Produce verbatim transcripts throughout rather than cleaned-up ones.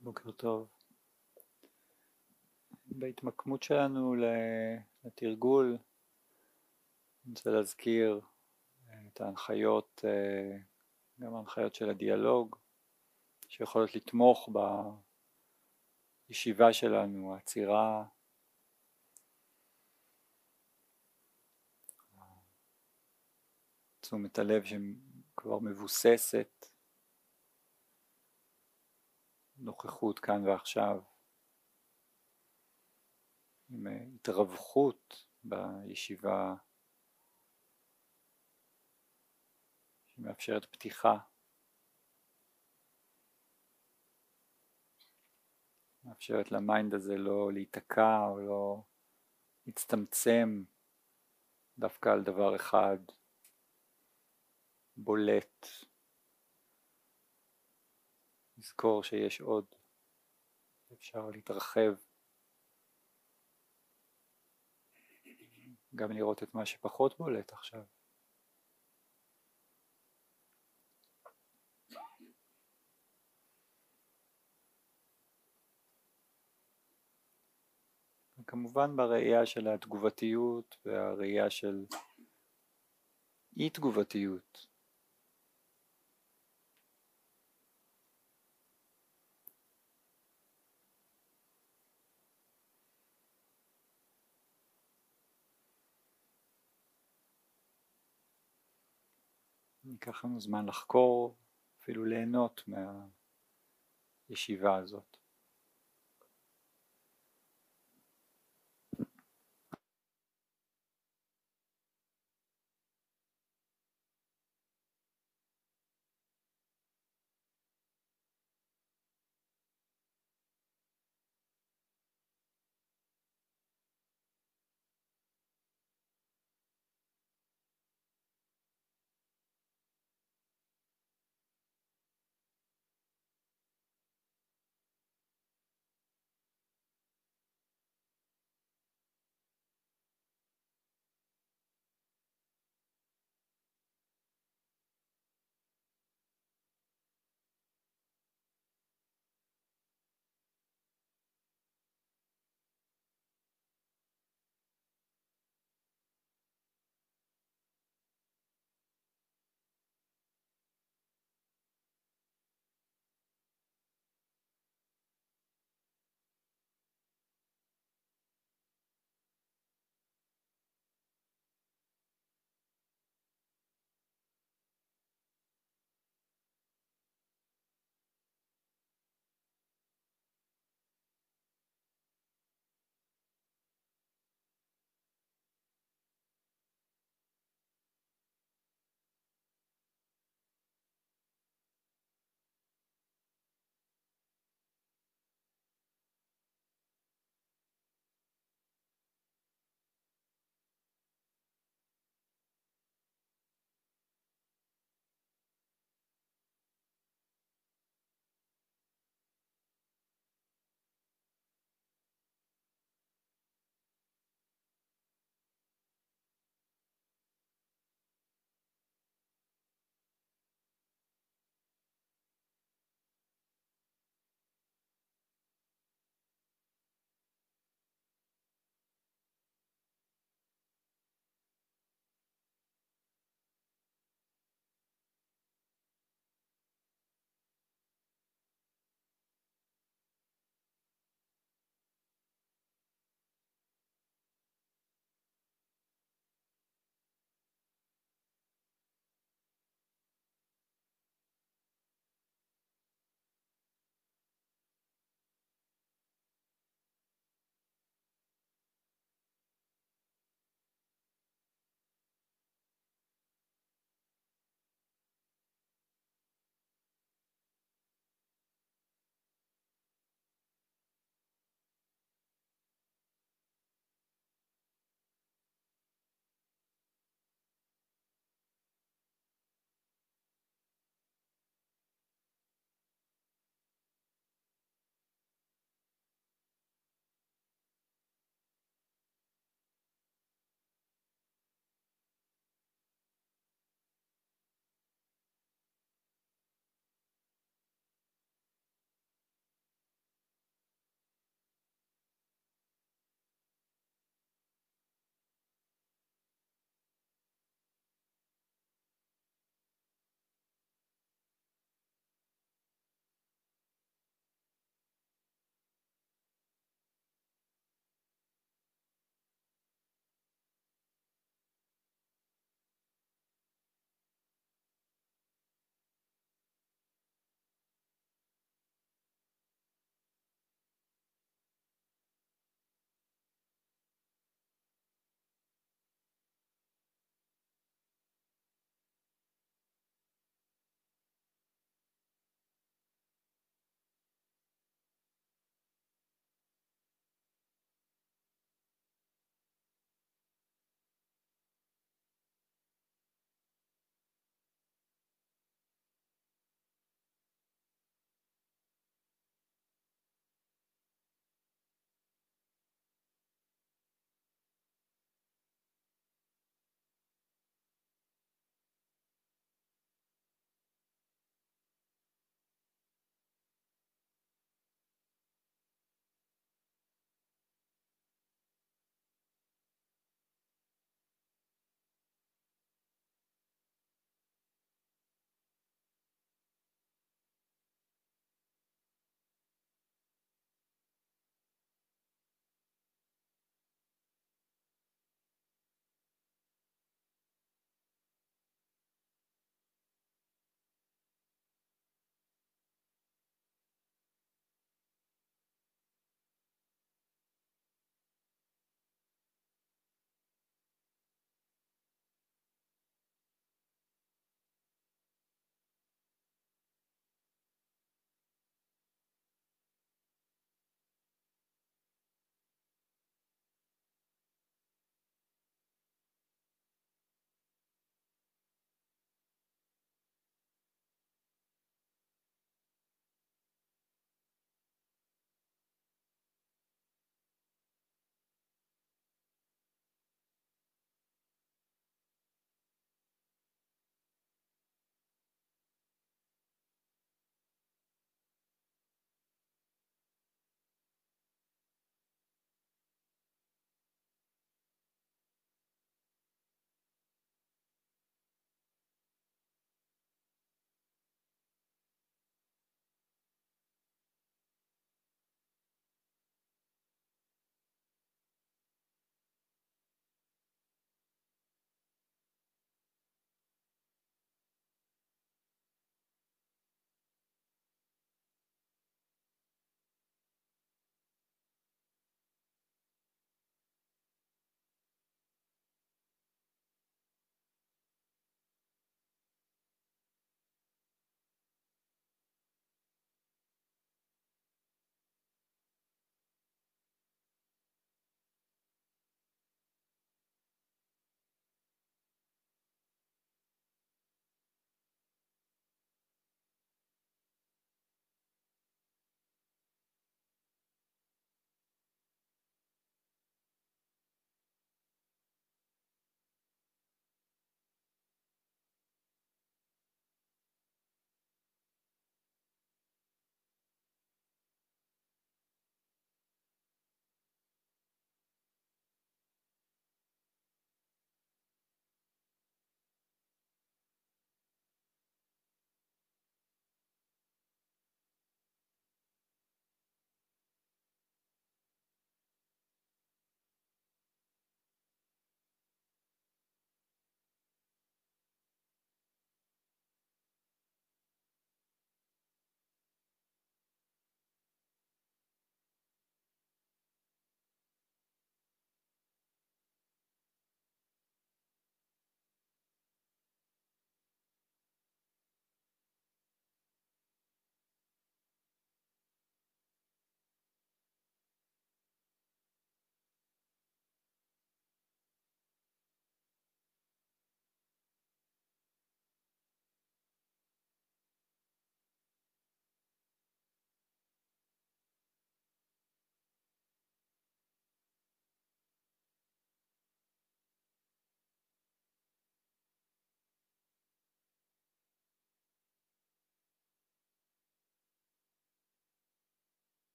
בוקר טוב. בהתמקמות שלנו לתרגול, אני רוצה להזכיר את ההנחיות, גם ההנחיות של הדיאלוג, שיכולות לתמוך בישיבה שלנו, העצירה, תשומת הלב שכבר מבוססת, נוכחות כאן ועכשיו, עם התרווחות בישיבה שמאפשרת פתיחה, מאפשרת למיינד הזה לא להיתקע או לא להצטמצם דווקא על דבר אחד בולט. לזכור שיש עוד, אפשר להתרחב, גם לראות את מה שפחות בולט עכשיו. וכמובן בראייה של התגובתיות והראייה של אי תגובתיות. ניקח לנו זמן לחקור, אפילו ליהנות מהישיבה הזאת.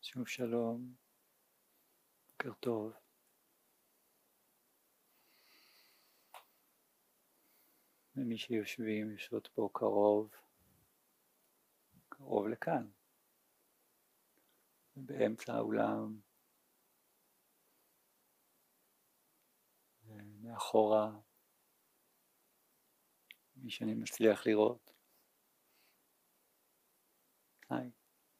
שוב שלום, בוקר טוב. ומי שיושבים, יושבות פה קרוב, קרוב לכאן, באמצע האולם, מאחורה, מי שאני מצליח לראות. היי.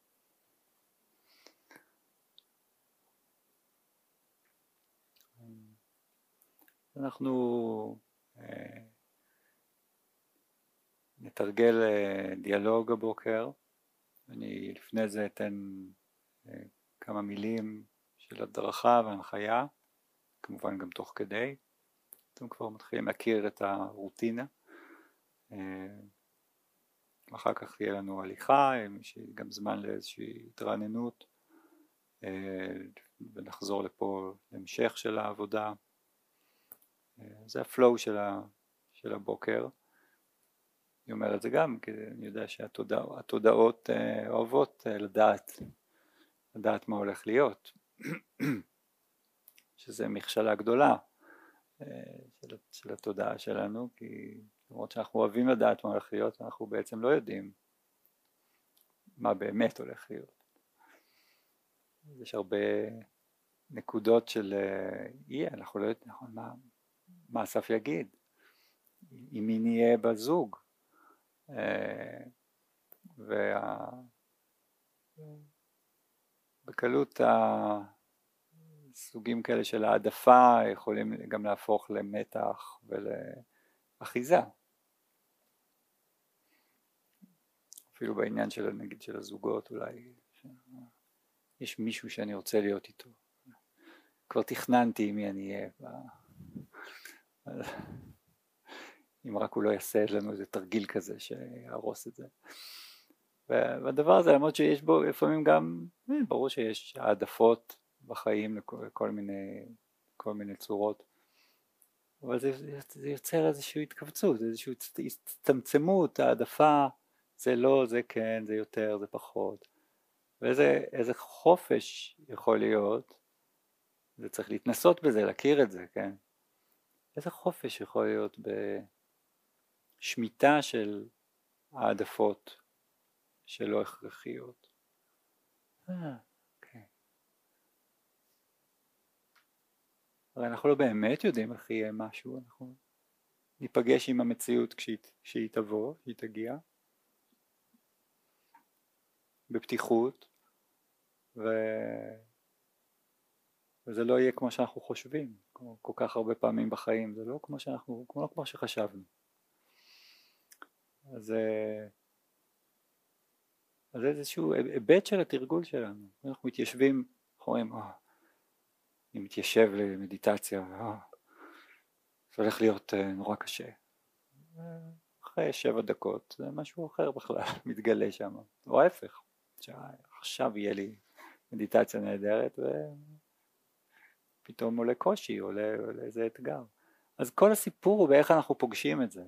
אנחנו אה, נתרגל אה, דיאלוג הבוקר. אני לפני זה אתן אה, כמה מילים של הדרכה והנחיה, כמובן גם תוך כדי. אתם כבר מתחילים להכיר את הרוטינה. אה, אחר כך יהיה לנו הליכה, גם זמן לאיזושהי התרעננות, אה, ונחזור לפה להמשך של העבודה. זה הפלואו של, ה, של הבוקר. אני אומר את זה גם כי אני יודע שהתודעות אה, אוהבות אה, לדעת, לדעת מה הולך להיות, שזה מכשלה גדולה אה, של, של התודעה שלנו, כי למרות שאנחנו אוהבים לדעת מה הולך להיות, אנחנו בעצם לא יודעים מה באמת הולך להיות. יש הרבה נקודות של אי, אה, אנחנו לא יודעים מה, מה אסף יגיד, עם מי נהיה בזוג, ובקלות הסוגים כאלה של העדפה יכולים גם להפוך למתח ולאחיזה, אפילו בעניין של נגיד של הזוגות. אולי יש מישהו שאני רוצה להיות איתו, כבר תכננתי עם מי אני אהיה, אם רק הוא לא יעשה לנו איזה תרגיל כזה שיהרוס את זה. והדבר הזה, למרות שיש בו לפעמים גם, ברור שיש העדפות בחיים לכל מיני, כל מיני צורות, אבל זה, זה יוצר איזושהי התכווצות, איזושהי הצטמצמות. העדפה זה לא, זה כן, זה יותר, זה פחות, ואיזה איזה חופש יכול להיות, זה צריך להתנסות בזה, להכיר את זה, כן? איזה חופש יכול להיות בשמיטה של העדפות שלא הכרחיות. אה, אוקיי. הרי אנחנו לא באמת יודעים איך יהיה משהו, אנחנו ניפגש עם המציאות כשהיא, כשהיא תבוא, כשהיא תגיע, בפתיחות, ו... וזה לא יהיה כמו שאנחנו חושבים, כמו כל כך הרבה פעמים בחיים, זה לא כמו שאנחנו, כמו, כמו שחשבנו. אז אז זה איזשהו היבט של התרגול שלנו. אנחנו מתיישבים, אנחנו רואים, אה, אני מתיישב למדיטציה, אה, זה הולך להיות אה, נורא קשה. אחרי שבע דקות זה משהו אחר בכלל מתגלה שם, או ההפך, עכשיו יהיה לי מדיטציה נהדרת ופתאום עולה קושי, עולה, עולה איזה אתגר. אז כל הסיפור הוא באיך אנחנו פוגשים את זה.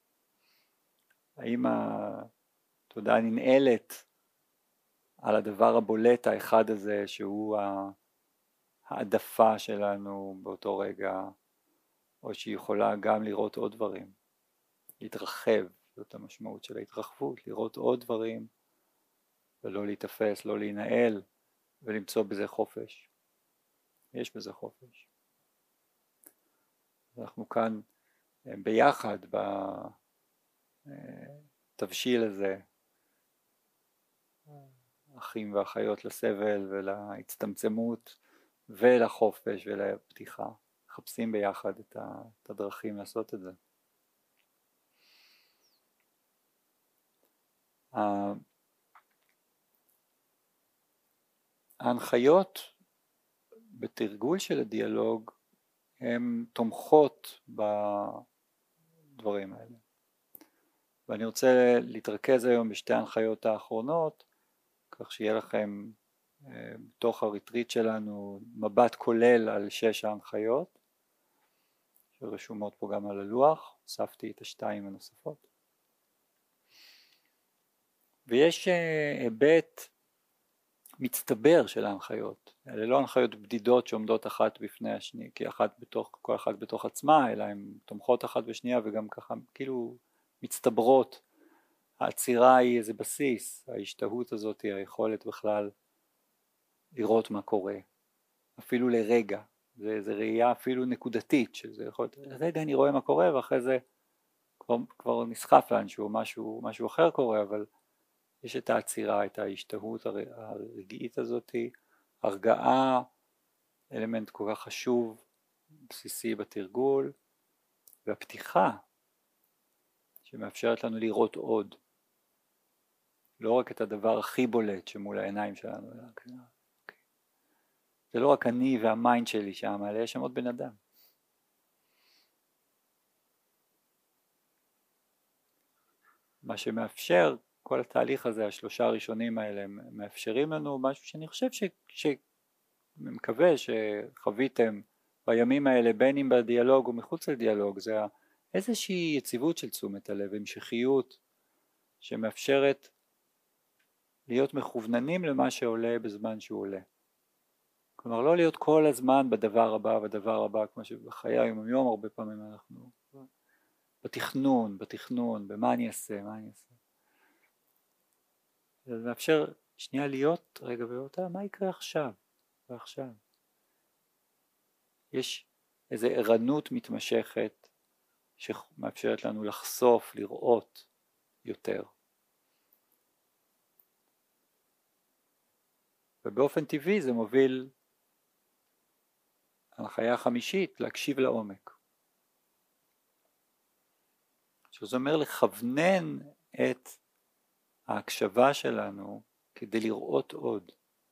האם התודעה ננעלת על הדבר הבולט האחד הזה שהוא העדפה שלנו באותו רגע, או שהיא יכולה גם לראות עוד דברים, להתרחב, זאת המשמעות של ההתרחבות, לראות עוד דברים ולא להתאפס, לא להינעל ולמצוא בזה חופש. יש בזה חופש. אנחנו כאן ביחד בתבשיל הזה, אחים ואחיות לסבל ולהצטמצמות ולחופש ולפתיחה, מחפשים ביחד את הדרכים לעשות את זה. ההנחיות בתרגול של הדיאלוג הן תומכות בדברים האלה, ואני רוצה להתרכז היום בשתי ההנחיות האחרונות, כך שיהיה לכם בתוך הריטריט שלנו מבט כולל על שש ההנחיות שרשומות פה גם על הלוח. הוספתי את השתיים הנוספות, ויש היבט מצטבר של ההנחיות. אלה לא הנחיות בדידות שעומדות אחת בפני השנייה, כי אחת בתוך, כל אחת בתוך עצמה, אלא הן תומכות אחת בשנייה וגם ככה כאילו מצטברות. העצירה היא איזה בסיס, ההשתהות הזאת היא היכולת בכלל לראות מה קורה, אפילו לרגע, זה, זה ראייה אפילו נקודתית, שזה יכול להיות, רגע אני רואה מה קורה ואחרי זה כבר, כבר נסחף לאנשהו, משהו, משהו אחר קורה, אבל יש את העצירה, את ההשתהות הרגעית הזאת, הרגעה, אלמנט כל כך חשוב, בסיסי בתרגול, והפתיחה שמאפשרת לנו לראות עוד, לא רק את הדבר הכי בולט שמול העיניים שלנו, אלא כן, אוקיי. זה לא רק אני והמיינד שלי שם, אלא יש שם עוד בן אדם. מה שמאפשר כל התהליך הזה, השלושה הראשונים האלה, מאפשרים לנו משהו שאני חושב ש... ש... אני מקווה שחוויתם בימים האלה, בין אם בדיאלוג או מחוץ לדיאלוג, זה איזושהי יציבות של תשומת הלב, המשכיות, שמאפשרת להיות מכווננים למה שעולה בזמן שהוא עולה. כלומר, לא להיות כל הזמן בדבר הבא, בדבר הבא, כמו שבחיי היום יום הרבה פעמים אנחנו בתכנון, בתכנון, במה אני אעשה, מה אני אעשה. זה מאפשר שנייה להיות רגע באותה, מה יקרה עכשיו ועכשיו. יש איזו ערנות מתמשכת שמאפשרת לנו לחשוף, לראות יותר. ובאופן טבעי זה מוביל הנחיה החמישית להקשיב לעומק. שזה אומר לכוונן את ההקשבה שלנו כדי לראות עוד.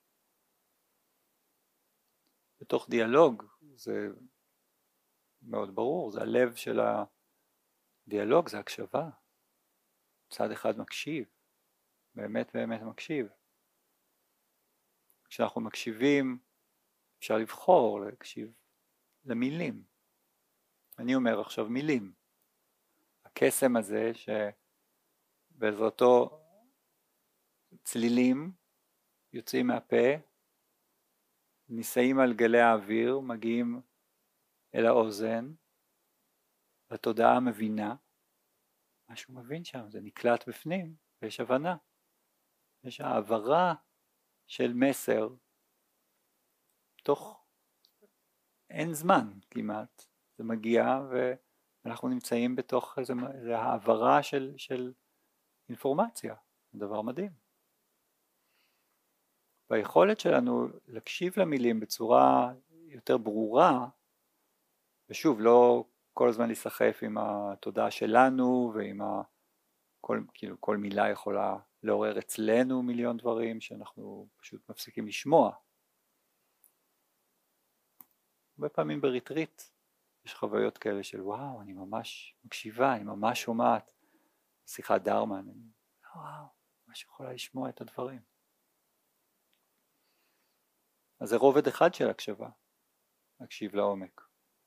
בתוך דיאלוג זה מאוד ברור, זה הלב של הדיאלוג, זה הקשבה. צד אחד מקשיב, באמת באמת מקשיב. כשאנחנו מקשיבים אפשר לבחור להקשיב למילים. אני אומר עכשיו מילים. הקסם הזה שבעזרתו צלילים יוצאים מהפה, נישאים על גלי האוויר, מגיעים אל האוזן, התודעה מבינה, משהו מבין שם, זה נקלט בפנים, ויש הבנה. יש העברה של מסר, תוך אין זמן כמעט, זה מגיע ואנחנו נמצאים בתוך איזו, איזו העברה של, של אינפורמציה, דבר מדהים. והיכולת שלנו להקשיב למילים בצורה יותר ברורה, ושוב, לא כל הזמן להיסחף עם התודעה שלנו, ועם ה... כל, כאילו, כל מילה יכולה לעורר אצלנו מיליון דברים, שאנחנו פשוט מפסיקים לשמוע. הרבה פעמים בריטריט, יש חוויות כאלה של וואו, אני ממש מקשיבה, אני ממש שומעת, שיחת דרמן, אני, וואו, ממש יכולה לשמוע את הדברים. אז זה רובד אחד של הקשבה, להקשיב לעומק.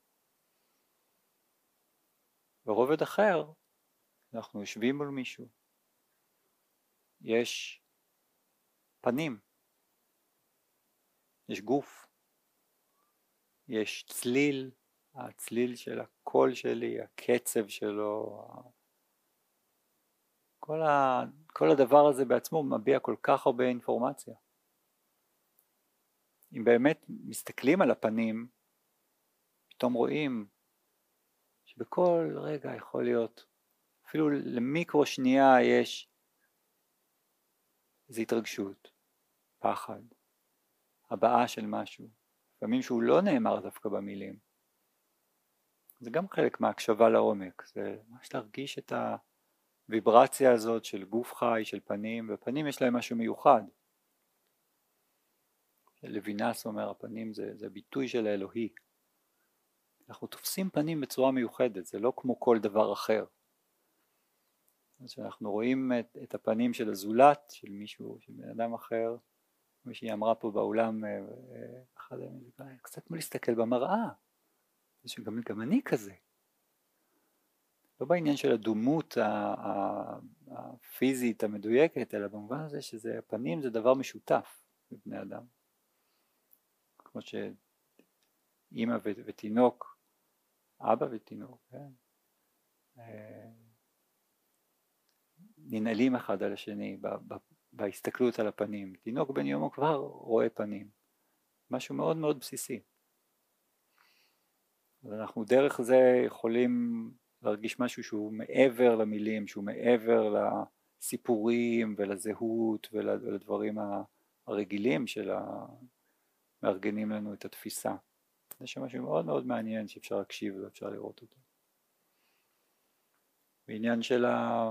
ברובד אחר, אנחנו יושבים מול מישהו, יש פנים, יש גוף, יש צליל, הצליל של הקול שלי, הקצב שלו, כל, ה... כל הדבר הזה בעצמו מביע כל כך הרבה אינפורמציה. אם באמת מסתכלים על הפנים, פתאום רואים שבכל רגע יכול להיות, אפילו למיקרו שנייה יש איזו התרגשות, פחד, הבעה של משהו, לפעמים שהוא לא נאמר דווקא במילים. זה גם חלק מהקשבה לעומק, זה ממש להרגיש את הוויברציה הזאת של גוף חי, של פנים, ופנים יש להם משהו מיוחד. לוינס אומר, הפנים זה, זה ביטוי של האלוהי. אנחנו תופסים פנים בצורה מיוחדת, זה לא כמו כל דבר אחר. אז שאנחנו רואים את, את הפנים של הזולת, של מישהו, של בן אדם אחר, כמו שהיא אמרה פה באולם, אחד המוזיקאים, קצת כמו להסתכל במראה, זה שגם גם אני כזה. לא בעניין של הדומות הפיזית המדויקת, אלא במובן הזה שזה, הפנים זה דבר משותף. בבני אדם. כמו שאמא ותינוק, אבא ותינוק, כן? ננעלים אחד על השני בהסתכלות על הפנים. תינוק בן יומו כבר רואה פנים, משהו מאוד מאוד בסיסי. אז אנחנו דרך זה יכולים להרגיש משהו שהוא מעבר למילים, שהוא מעבר לסיפורים ולזהות ולדברים הרגילים של המארגנים לנו את התפיסה. זה משהו מאוד מאוד מעניין שאפשר להקשיב ואפשר לראות אותו. בעניין של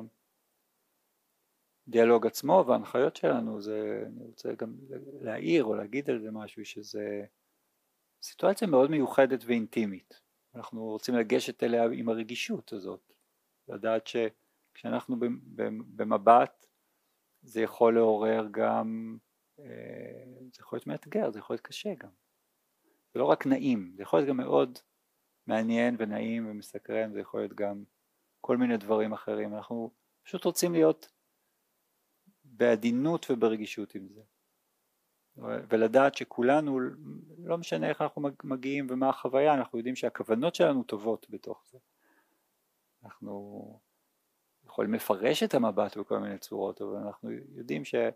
הדיאלוג עצמו וההנחיות שלנו, זה, אני רוצה גם להעיר או להגיד על זה משהו, שזה סיטואציה מאוד מיוחדת ואינטימית. אנחנו רוצים לגשת אליה עם הרגישות הזאת, לדעת שכשאנחנו במבט זה יכול לעורר גם, זה יכול להיות מאתגר, זה יכול להיות קשה גם. זה לא רק נעים, זה יכול להיות גם מאוד מעניין ונעים ומסקרן, זה יכול להיות גם כל מיני דברים אחרים. אנחנו פשוט רוצים להיות בעדינות וברגישות עם זה. ולדעת שכולנו, לא משנה איך אנחנו מגיעים ומה החוויה, אנחנו יודעים שהכוונות שלנו טובות בתוך זה. אנחנו יכולים לפרש את המבט בכל מיני צורות, אבל אנחנו יודעים שיש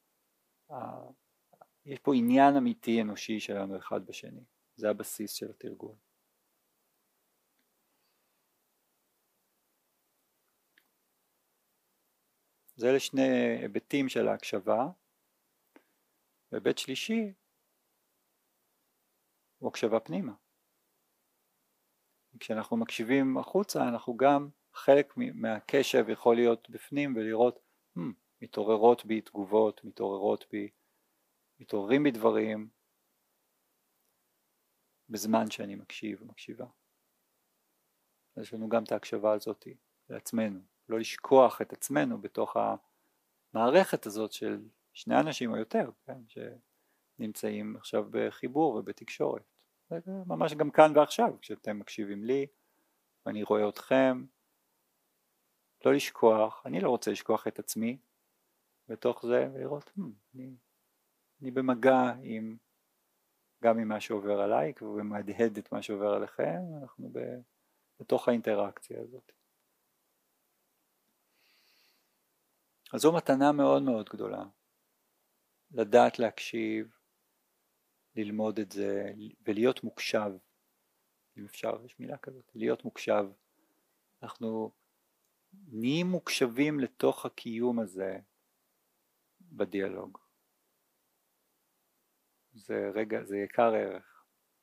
פה עניין אמיתי אנושי שלנו אחד בשני. זה הבסיס של התרגול. זה לשני היבטים של ההקשבה. והיבט שלישי הוא הקשבה פנימה. כשאנחנו מקשיבים החוצה, אנחנו גם חלק מהקשב יכול להיות בפנים ולראות, hmm, מתעוררות בי תגובות, מתעוררות בי, מתעוררים בי דברים בזמן שאני מקשיב ומקשיבה. אז יש לנו גם את ההקשבה הזאת לעצמנו, לא לשכוח את עצמנו בתוך המערכת הזאת של שני אנשים או יותר, כן, שנמצאים עכשיו בחיבור ובתקשורת. ממש גם כאן ועכשיו, כשאתם מקשיבים לי, ואני רואה אתכם, לא לשכוח, אני לא רוצה לשכוח את עצמי, בתוך זה, ולראות, hmm, אני, אני במגע עם, גם עם מה שעובר עליי, ומהדהד את מה שעובר עליכם, אנחנו בתוך האינטראקציה הזאת. אז זו מתנה מאוד מאוד גדולה. לדעת להקשיב, ללמוד את זה ולהיות מוקשב, אם אפשר, יש מילה כזאת, להיות מוקשב. אנחנו נהיים מוקשבים לתוך הקיום הזה בדיאלוג. זה רגע, זה יקר ערך.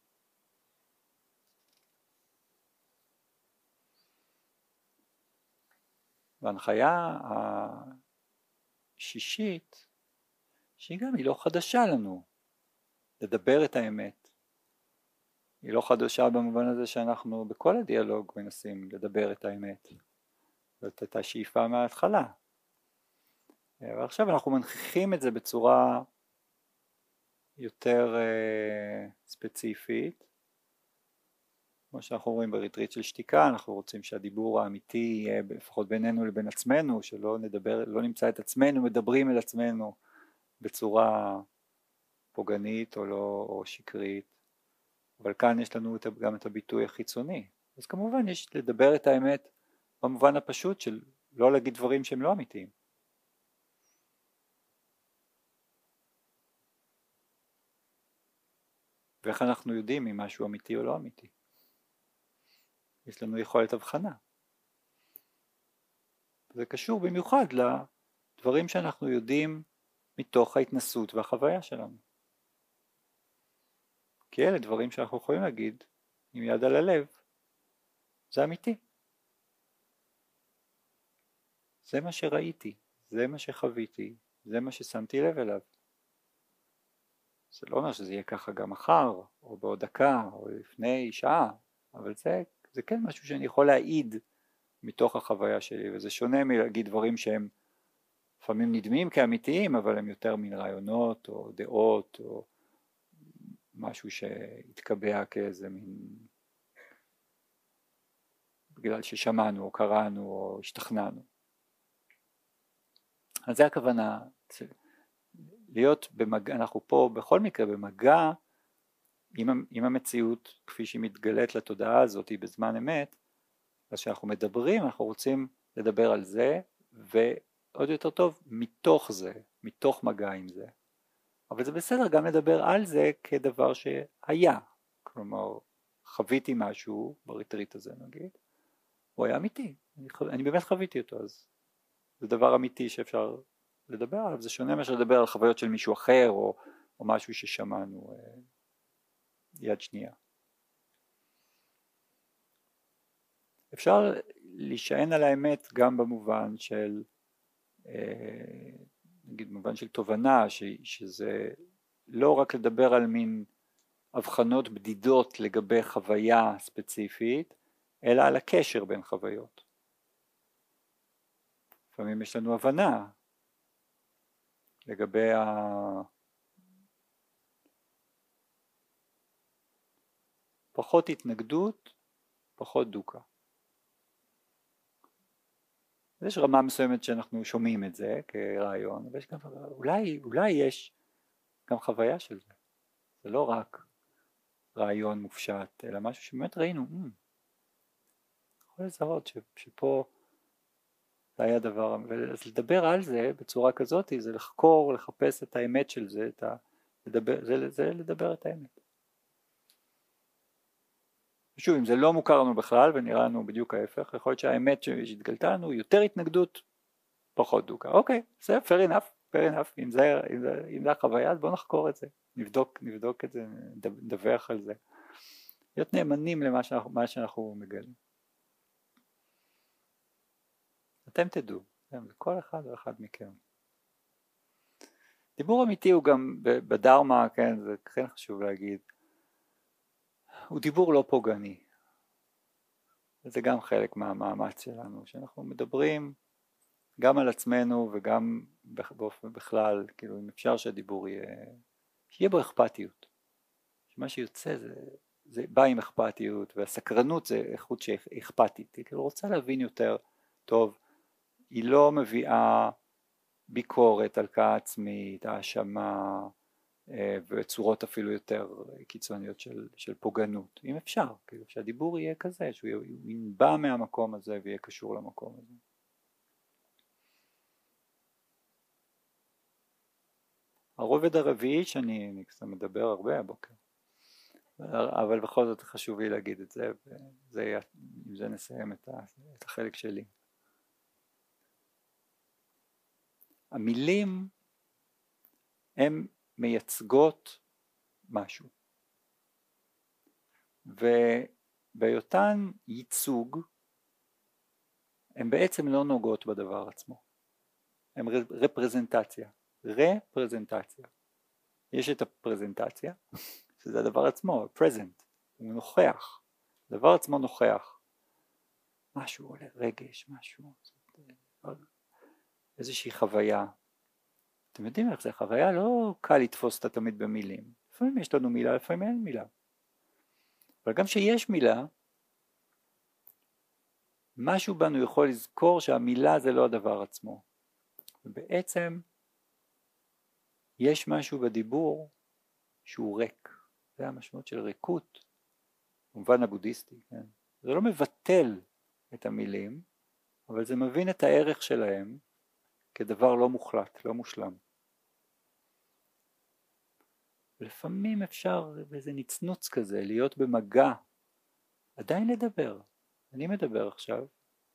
וההנחיה השישית, שהיא גם היא לא חדשה לנו, לדבר את האמת. היא לא חדשה במובן הזה שאנחנו בכל הדיאלוג מנסים לדבר את האמת. זאת הייתה שאיפה מההתחלה. ועכשיו אנחנו מנכיחים את זה בצורה יותר uh, ספציפית. כמו שאנחנו רואים בריטריט של שתיקה, אנחנו רוצים שהדיבור האמיתי יהיה לפחות בינינו לבין עצמנו, שלא נדבר, לא נמצא את עצמנו, מדברים אל עצמנו בצורה פוגענית או לא או שקרית. אבל כאן יש לנו גם את הביטוי החיצוני. אז כמובן יש לדבר את האמת במובן הפשוט של לא להגיד דברים שהם לא אמיתיים. ואיך אנחנו יודעים אם משהו אמיתי או לא אמיתי? יש לנו יכולת הבחנה. זה קשור במיוחד לדברים שאנחנו יודעים מתוך ההתנסות והחוויה שלנו. כי אלה דברים שאנחנו יכולים להגיד עם יד על הלב, זה אמיתי. זה מה שראיתי, זה מה שחוויתי, זה מה ששמתי לב אליו. זה לא אומר שזה יהיה ככה גם מחר, או בעוד דקה, או לפני שעה, אבל זה, זה כן משהו שאני יכול להעיד מתוך החוויה שלי, וזה שונה מלהגיד דברים שהם לפעמים נדמים כאמיתיים, אבל הם יותר מן רעיונות, או דעות, או משהו שהתקבע כאיזה מין, בגלל ששמענו, או קראנו, או השתכנענו. אז זה הכוונה, להיות במגע, אנחנו פה בכל מקרה במגע עם, עם המציאות כפי שהיא מתגלית לתודעה הזאת בזמן אמת. אז כשאנחנו מדברים אנחנו רוצים לדבר על זה, ועוד יותר טוב מתוך זה, מתוך מגע עם זה. אבל זה בסדר גם לדבר על זה כדבר שהיה, כלומר חוויתי משהו בריטריט הזה נגיד, הוא היה אמיתי, אני, אני באמת חוויתי אותו, אז זה דבר אמיתי שאפשר לדבר עליו, זה שונה מאשר לדבר על חוויות של מישהו אחר או, או משהו ששמענו אה, יד שנייה. אפשר להישען על האמת גם במובן של אה, נגיד במובן של תובנה, ש, שזה לא רק לדבר על מין הבחנות בדידות לגבי חוויה ספציפית, אלא על הקשר בין חוויות. לפעמים יש לנו הבנה לגבי ה... פחות התנגדות, פחות דוקה. יש רמה מסוימת שאנחנו שומעים את זה כרעיון, אבל יש גם, אולי, אולי יש גם חוויה של זה. זה לא רק רעיון מופשט, אלא משהו שבאמת ראינו, mm, יכול לזהות ש, שפה זה היה דבר, אז לדבר על זה בצורה כזאת, זה לחקור, לחפש את האמת של זה, את ה, לדבר, זה, זה לדבר את האמת. ושוב, אם זה לא מוכר לנו בכלל ונראה לנו בדיוק ההפך, יכול להיות שהאמת שהתגלתה לנו יותר התנגדות, פחות דוקה. אוקיי, זה fair enough, fair enough, אם זה, אם זה, אם זה החוויה, אז בואו נחקור את זה, נבדוק, נבדוק את זה, נדווח על זה. להיות נאמנים למה שאנחנו, מה שאנחנו מגלים. אתם תדעו, כל אחד ואחד מכם. דיבור אמיתי הוא גם בדרמה, כן, זה כן חשוב להגיד, הוא דיבור לא פוגעני. זה גם חלק מהמאמץ שלנו, שאנחנו מדברים גם על עצמנו וגם באופן בכלל, כאילו אם אפשר שהדיבור יהיה, שיהיה בו אכפתיות. שמה שיוצא זה, זה בא עם אכפתיות, והסקרנות זה איכות שאכפתית, היא כאילו רוצה להבין יותר טוב, היא לא מביאה ביקורת, הלקאה עצמית, האשמה, וצורות אפילו יותר קיצוניות של, של פוגענות, אם אפשר, כאילו שהדיבור יהיה כזה, שהוא ינבע מהמקום הזה ויהיה קשור למקום הזה. הרובד הרביעי שאני אני קצת מדבר הרבה הבוקר, אבל בכל זאת חשוב לי להגיד את זה, וזה, עם זה נסיים את, ה, את החלק שלי. המילים הם מייצגות משהו, ובהיותן ייצוג הן בעצם לא נוגעות בדבר עצמו, הן רפרזנטציה, רפרזנטציה. יש את הפרזנטציה, שזה הדבר עצמו, present, הוא נוכח, הדבר עצמו נוכח, משהו עולה, רגש, משהו, איזושהי חוויה. אתם יודעים איך זה, חוויה לא קל לתפוס אותה תמיד במילים, לפעמים יש לנו מילה, לפעמים אין מילה, אבל גם שיש מילה, משהו בנו יכול לזכור שהמילה זה לא הדבר עצמו, ובעצם יש משהו בדיבור שהוא ריק, זה המשמעות של ריקות, במובן הבודהיסטי, כן? זה לא מבטל את המילים, אבל זה מבין את הערך שלהם כדבר לא מוחלט, לא מושלם. לפעמים אפשר באיזה נצנוץ כזה להיות במגע, עדיין לדבר. אני מדבר עכשיו,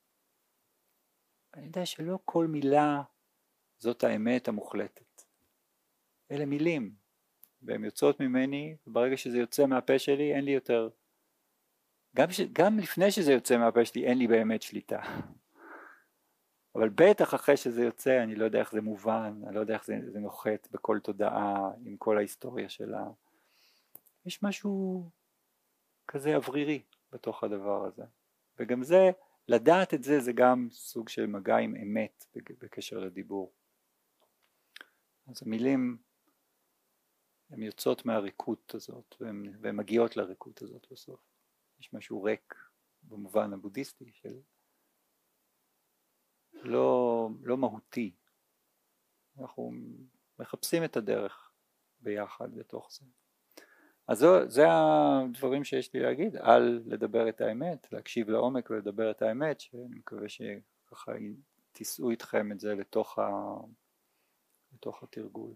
אני יודע שלא כל מילה זאת האמת המוחלטת. אלה מילים, והן יוצאות ממני, וברגע שזה יוצא מהפה שלי אין לי יותר, גם, ש... גם לפני שזה יוצא מהפה שלי אין לי באמת שליטה. אבל בטח אחרי שזה יוצא אני לא יודע איך זה מובן, אני לא יודע איך זה, זה נוחת בכל תודעה עם כל ההיסטוריה שלה. יש משהו כזה אוורירי בתוך הדבר הזה, וגם זה, לדעת את זה זה גם סוג של מגע עם אמת בקשר לדיבור. אז המילים הן יוצאות מהריקות הזאת והן מגיעות לריקות הזאת בסוף. יש משהו ריק במובן הבודהיסטי של לא, לא מהותי. אנחנו מחפשים את הדרך ביחד בתוך זה. אז זה, זה הדברים שיש לי להגיד על לדבר את האמת, להקשיב לעומק ולדבר את האמת, שאני מקווה שככה תישאו איתכם את זה לתוך, ה, לתוך התרגול.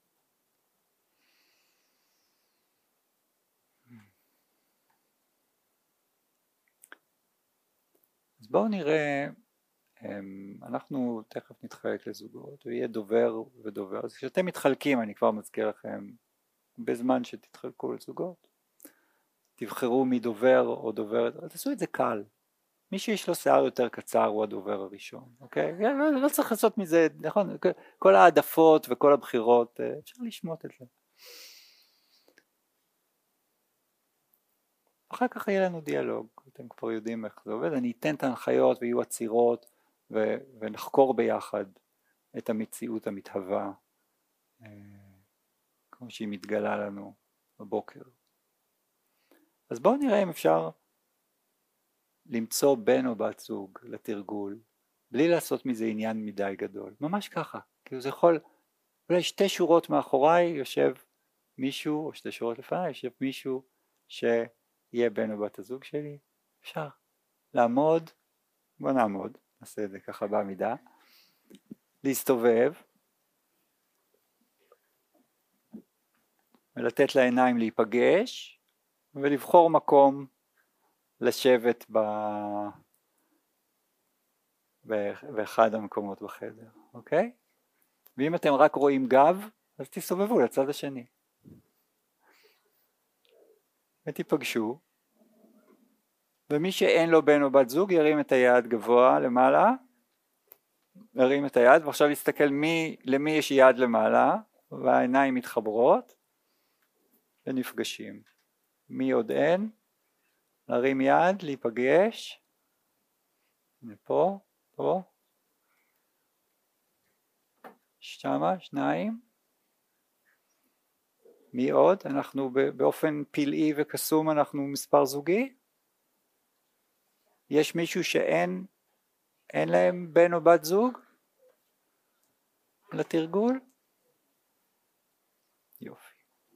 אז בואו נראה, אנחנו תכף נתחלק לזוגות ויהיה דובר ודובר, אז כשאתם מתחלקים אני כבר מזכיר לכם בזמן שתתחלקו לזוגות תבחרו מי דובר או דוברת, תעשו את זה קל, מי שיש לו שיער יותר קצר הוא הדובר הראשון, אוקיי? לא, לא צריך לעשות מזה, נכון, כל העדפות וכל הבחירות אפשר לשמוט את זה, אחר כך יהיה לנו דיאלוג, אתם כבר יודעים איך זה עובד, אני אתן את ההנחיות ויהיו עצירות ו- ונחקור ביחד את המציאות המתהווה כמו שהיא מתגלה לנו בבוקר. אז בואו נראה אם אפשר למצוא בן או בת זוג לתרגול בלי לעשות מזה עניין מדי גדול, ממש ככה, כאילו זה יכול, אולי שתי שורות מאחוריי יושב מישהו או שתי שורות לפניי יושב מישהו שיהיה בן או בת הזוג שלי, אפשר לעמוד, בוא נעמוד, נעשה את זה ככה בעמידה, להסתובב ולתת לעיניים להיפגש ולבחור מקום לשבת ב... באחד המקומות בחדר, אוקיי? ואם אתם רק רואים גב, אז תסתובבו לצד השני ותיפגשו, ומי שאין לו בן או בת זוג ירים את היד גבוה למעלה, ירים את היד, ועכשיו יסתכל מי, למי יש יד למעלה, והעיניים מתחברות ונפגשים. מי עוד אין? להרים יד, להיפגש, פה, פה, שמה, שניים, מי עוד? אנחנו באופן פלאי וקסום אנחנו מספר זוגי? יש מישהו שאין אין להם בן או בת זוג לתרגול? יופי.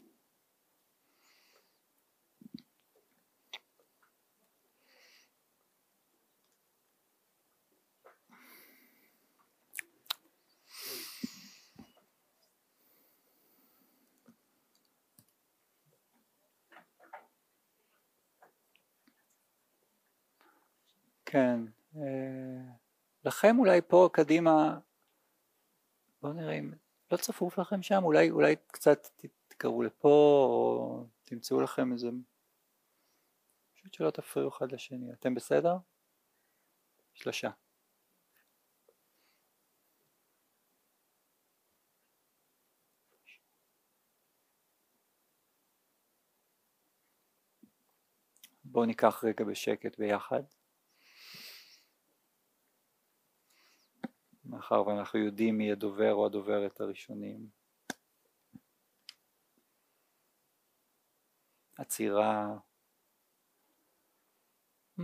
כן, לכם אולי פה קדימה, בואו נראה אם לא צפוף לכם שם, אולי, אולי קצת תקראו לפה או תמצאו לכם איזה, פשוט שלא תפריעו אחד לשני. אתם בסדר? שלושה. בואו ניקח רגע בשקט ביחד. מאחר ואנחנו יודעים מי הדובר או הדוברת הראשונים. עצירה. Hmm.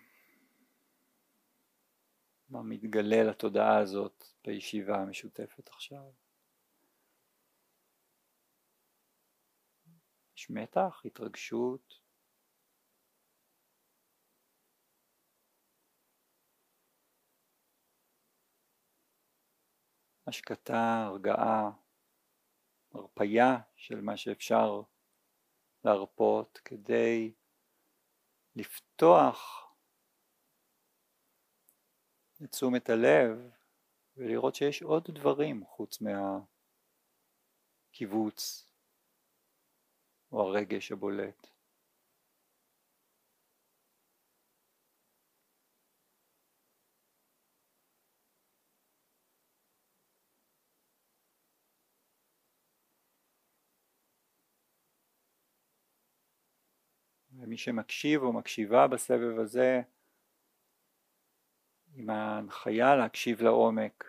מה מתגלה לתודעה הזאת בישיבה המשותפת עכשיו? יש מתח, התרגשות. השקטה, הרגעה, הרפיה של מה שאפשר להרפות כדי לפתוח את תשומת הלב ולראות שיש עוד דברים חוץ מהקיבוץ או הרגש הבולט. ומי שמקשיב או מקשיבה בסבב הזה עם ההנחיה להקשיב לעומק,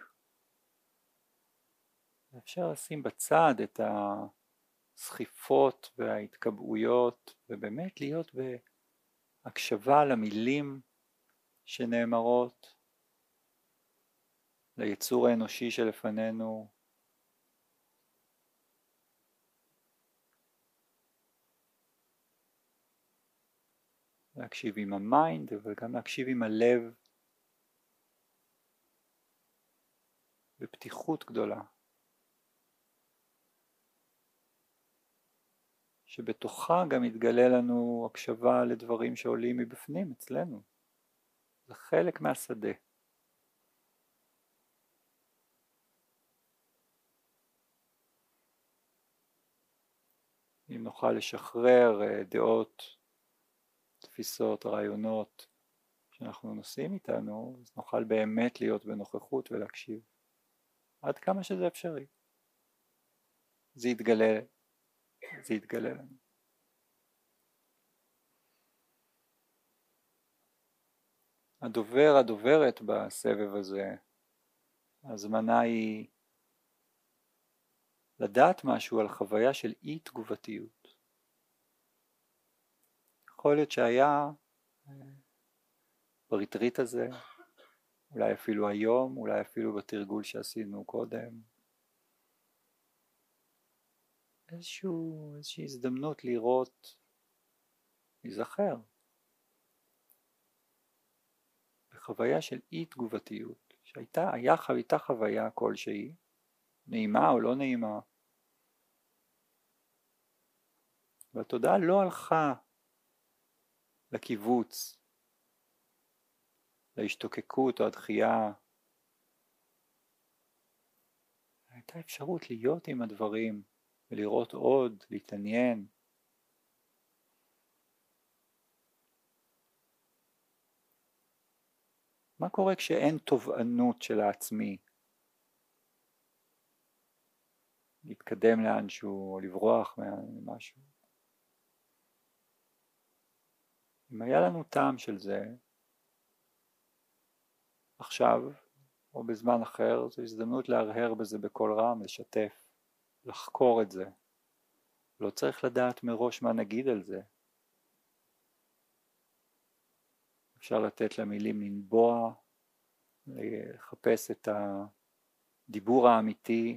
אפשר לשים בצד את הסחיפות וההתקבעויות ובאמת להיות בהקשבה למילים שנאמרות, ליצור האנושי שלפנינו, להקשיב עם המיינד, אבל גם להקשיב עם הלב בפתיחות גדולה, שבתוכה גם יתגלה לנו הקשבה לדברים שעולים מבפנים אצלנו. זה חלק מהשדה. אם נוכל לשחרר דעות, תפיסות, רעיונות שאנחנו נושאים איתנו, אז נוכל באמת להיות בנוכחות ולהקשיב עד כמה שזה אפשרי. זה יתגלה, זה יתגלה לנו. הדובר, הדוברת בסבב הזה, הזמנה היא לדעת משהו על חוויה של אי תגובתיות. יכול להיות שהיה בריטריט הזה, אולי אפילו היום, אולי אפילו בתרגול שעשינו קודם, איזשהו, איזושהי הזדמנות לראות, להיזכר בחוויה של אי תגובתיות, שהייתה, היה, הייתה חוויה כלשהי, נעימה או לא נעימה, והתודעה לא הלכה לקיבוץ, להשתוקקות או הדחייה. הייתה אפשרות להיות עם הדברים ולראות עוד, להתעניין. מה קורה כשאין תובענות של העצמי? להתקדם לאנשהו או לברוח ממשהו. אם היה לנו טעם של זה, עכשיו או בזמן אחר, זו הזדמנות להרהר בזה בקול רם, לשתף, לחקור את זה. לא צריך לדעת מראש מה נגיד על זה. אפשר לתת למילים לנבוע, לחפש את הדיבור האמיתי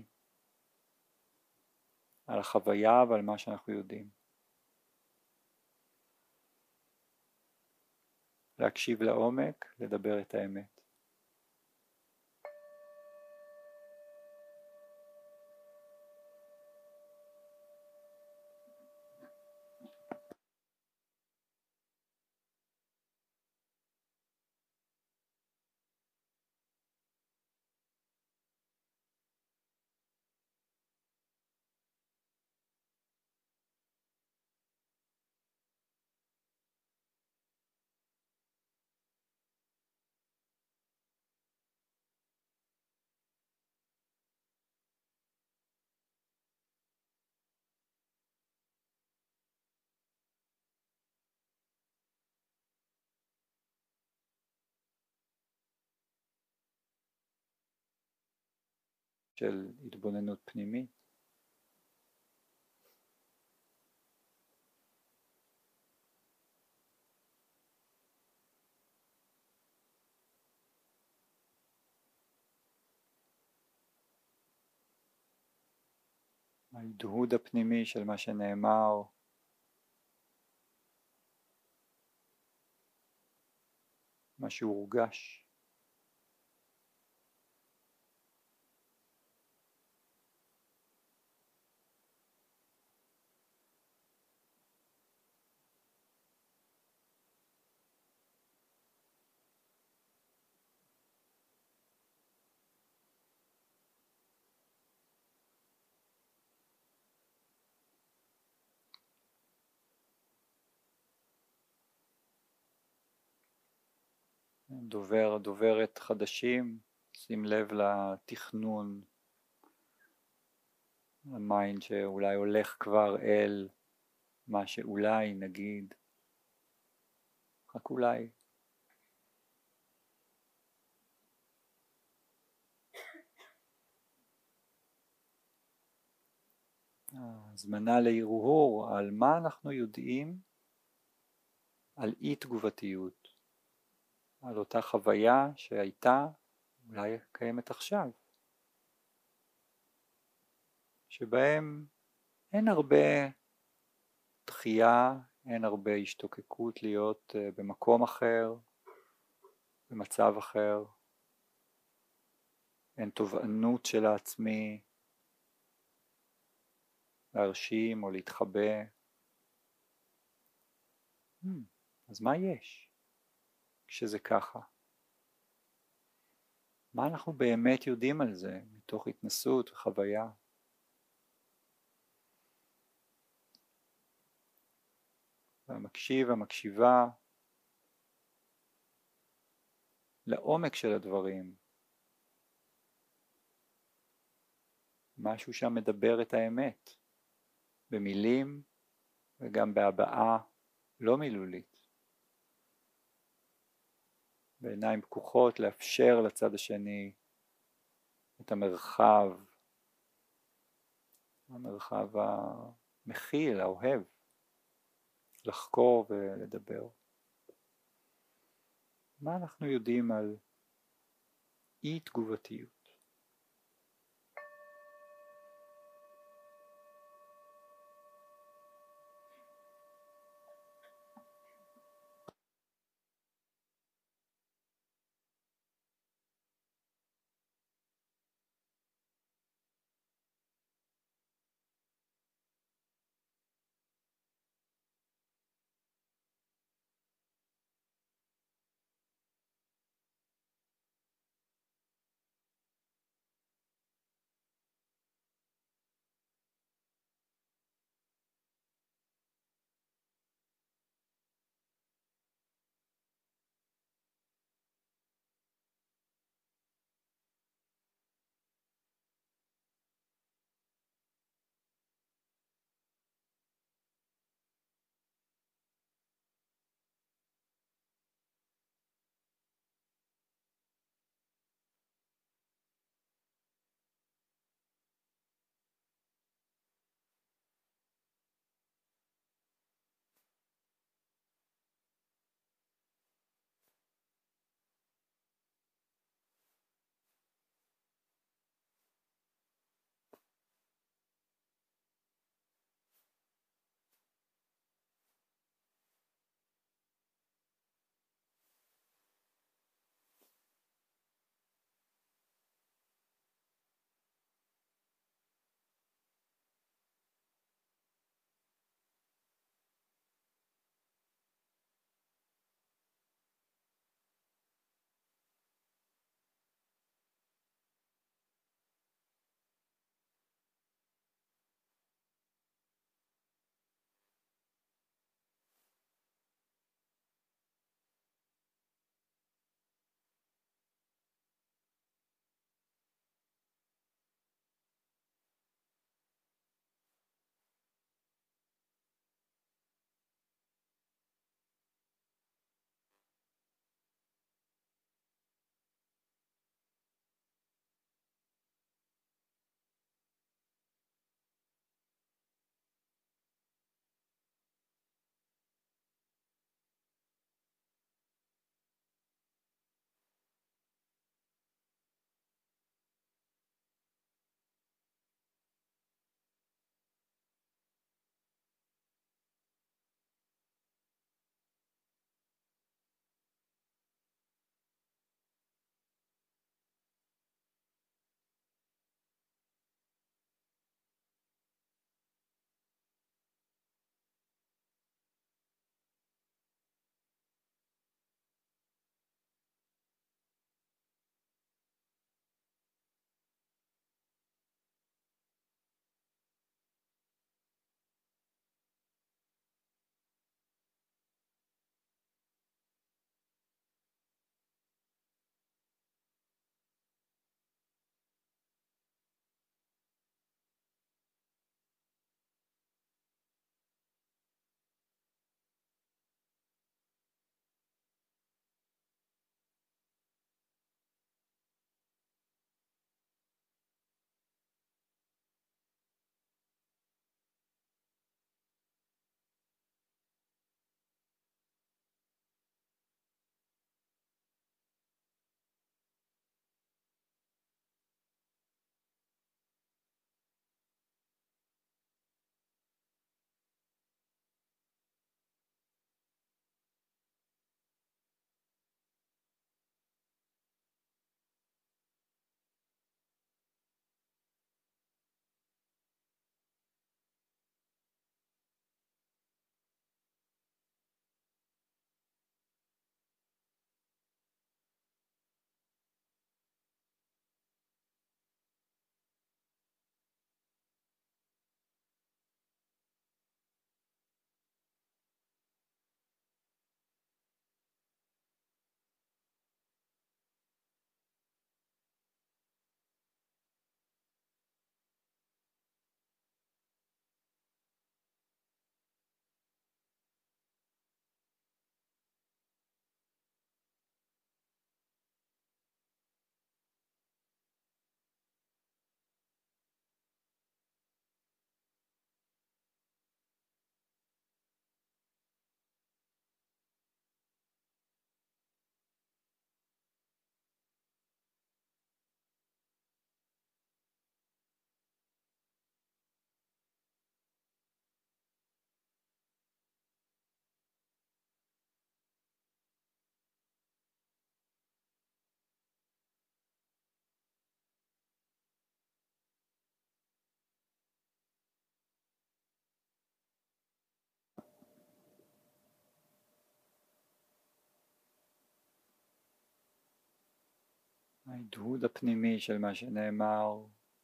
על החוויה ועל מה שאנחנו יודעים. להקשיב לעומק, לדבר את האמת. של התבוננות פנימית. ההדהוד הפנימי של מה שנאמר, מה שהורגש. דובר, דוברת חדשים, שים לב לתכנון, המיינד שאולי הולך כבר אל מה שאולי נגיד, רק אולי. הזמנה להרהור על מה אנחנו יודעים על אי תגובתיות, על אותה חוויה שהייתה, אולי קיימת עכשיו, שבהם אין הרבה דחייה, אין הרבה השתוקקות להיות במקום אחר, במצב אחר, אין תובענות של העצמי להרשים או להתחבא. Hmm, אז מה יש כשזה ככה? מה אנחנו באמת יודעים על זה מתוך התנסות וחוויה? והמקשיב, המקשיבה לעומק של הדברים, משהו שם מדבר את האמת, במילים וגם בהבעה לא מילולית. בעיניים פקוחות לאפשר לצד השני את המרחב, המרחב המכיל, האוהב, לחקור ולדבר. מה אנחנו יודעים על אי תגובתיות? ההדהוד הפנימי של מה שנאמר,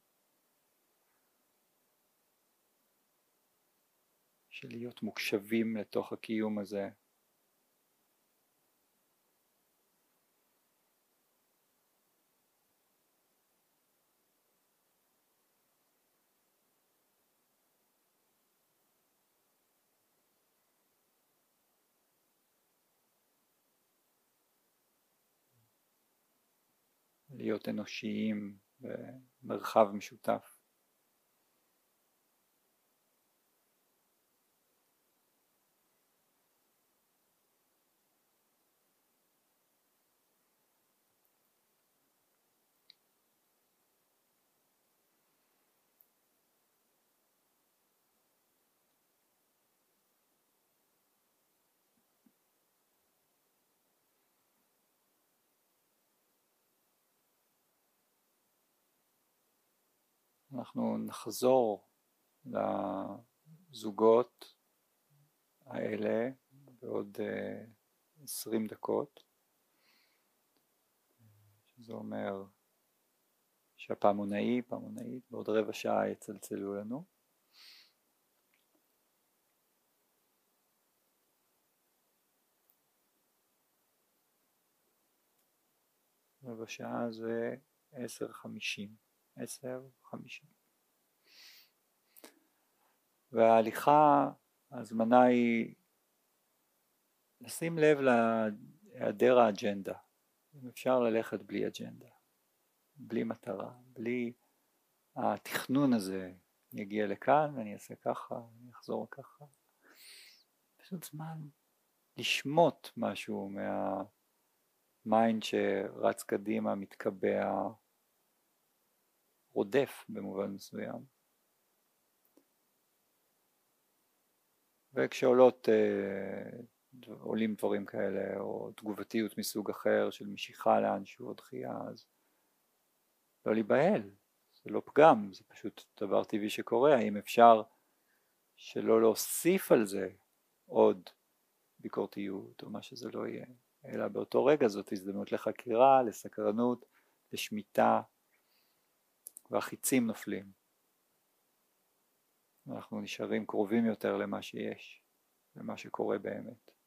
של להיות מוקשבים לתוך הקיום הזה. להיות אנושיים במרחב משותף. אנחנו נחזור לזוגות האלה בעוד עשרים דקות, שזה אומר שהפעמונאי, פעמונאית, בעוד רבע שעה יצלצלו לנו. רבע שעה זה עשר חמישים. עשר חמישים. וההליכה, ההזמנה היא לשים לב להיעדר האג'נדה. אם אפשר ללכת בלי אג'נדה, בלי מטרה, בלי התכנון הזה, אני אגיע לכאן, אני אעשה ככה, אני אחזור ככה. פשוט זמן לשמוט משהו מהמיינד שרץ קדימה, מתקבע, רודף במובן מסוים. וכשעולות אה, עולים דברים כאלה, או תגובתיות מסוג אחר של משיכה לאנשהו או דחייה, אז לא להיבהל, זה לא פגם, זה פשוט דבר טבעי שקורה. האם אפשר שלא להוסיף על זה עוד ביקורתיות או מה שזה לא יהיה, אלא באותו רגע זאת הזדמנות לחקירה, לסקרנות, לשמיטה, והחיצים נופלים. אנחנו נשארים קרובים יותר למה שיש, למה שקורה באמת.